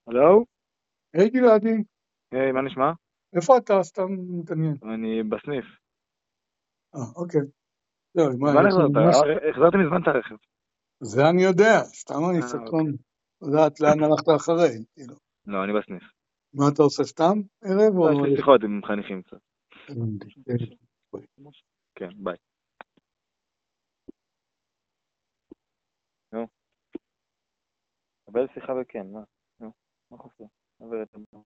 הלו? היי גלעדי, היי, מה נשמע? איפה אתה? סתם מתעניין. אני בסניף. אוקיי. זהו, מה, מזמן יש החזרת? לנו משהו? החזרתי מזמן את הרכב. זה אני יודע, סתם אני אוקיי. סקרן לדעת לאן הלכת אחרי. כאילו. לא, אני בסניף. מה אתה עושה, סתם ערב לא, יש או... לי שיחות עם חניכים קצת. הבנתי. כן, ביי. נו, קבל שיחה וכן, מה? נו, מה חסר? עבר את זה.